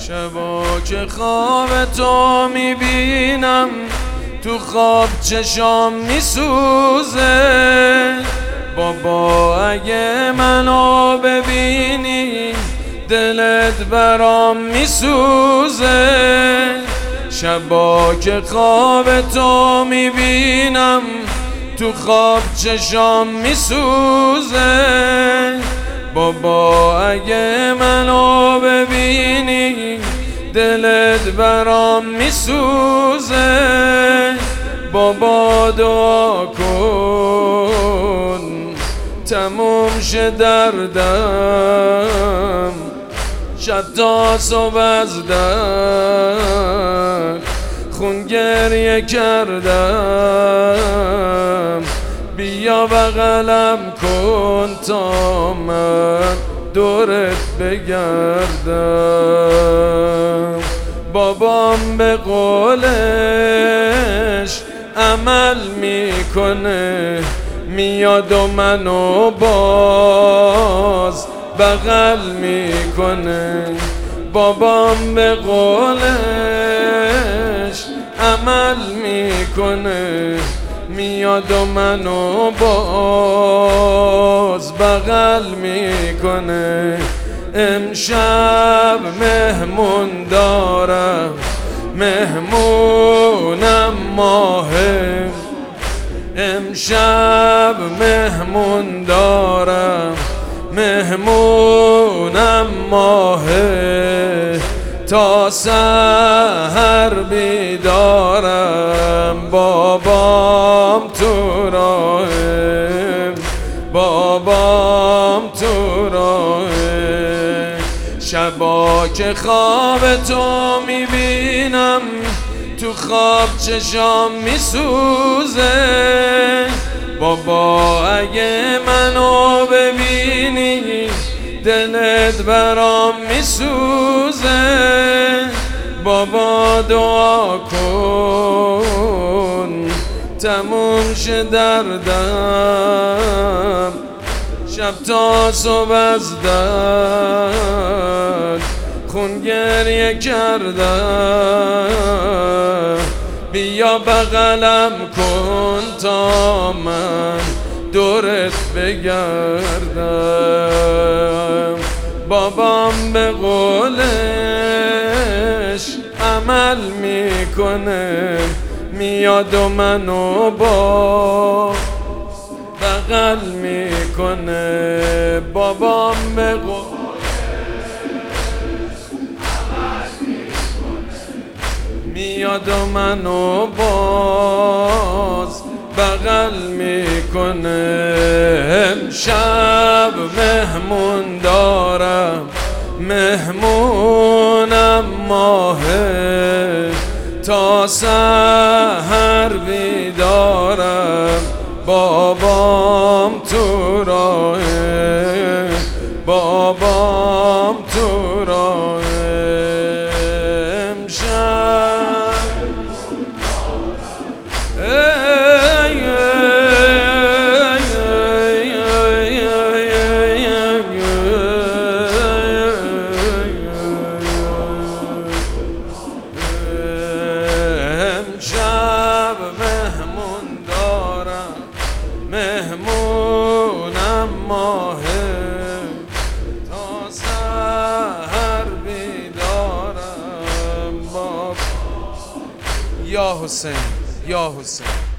شبا که خواب تو میبینم، تو خواب چشام میسوزه. بابا اگه منو ببینی دلت برام میسوزه. شبا که خواب تو میبینم، تو خواب چشام میسوزه. بابا اگه منو ببینی دلت برام میسوزه. بابا دعا کن تموم شه دردم، شب تا صبح از درد خون گریه کردم. بیا بغلم کن تا من دورت بگردم. بابام به قولش عمل میکنه، میاد و منو باز بغل میکنه. بابام به قولش عمل میکنه، میاد و منو باز بغل میکنه. امشب مهمون دارم، مهمونم ماهه. امشب مهمون دارم، مهمونم ماهه. تا سحر بیدارم، بابام تو راهه، بابام تو راهه. شبا که خواب تو میبینم، تو خواب چشام میسوزه. بابا اگه منو ببینی دلت برام میسوزه. بابا دعا کن تموم شه دردم، شب تا صبح از درد خون گریه کردم. بیا بغلم کن تا من دورت بگردم. بابام به قولش عمل میکنه، میاد و منو با بغل میکنه. بابام به قولش عمل میکنه، میاد و منو باز بغل میکنه. امشب مهمون دارم، مهمونم ماهه. تا سحر بیدارم، بابام تو راهه، بابام تو راهه. امشب مهمون دارم، مهمونم ماهه. تا سحر بیدارم، بابا. یا حسین، یا حسین.